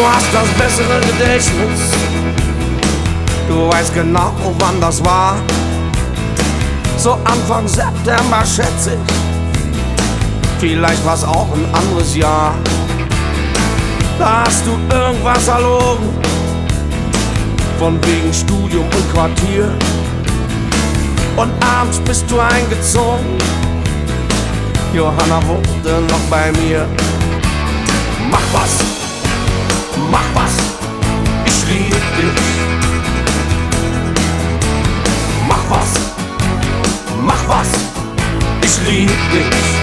Du hast das bessere Gedächtnis, du weißt genau, wann das war. So Anfang September schätze ich, vielleicht war's auch ein anderes Jahr. Da hast du irgendwas erlogen, von wegen Studium und Quartier. Und abends bist du eingezogen, Johanna wohnte noch bei mir. Mach was, ich lieb dich. Mach was, ich lieb dich.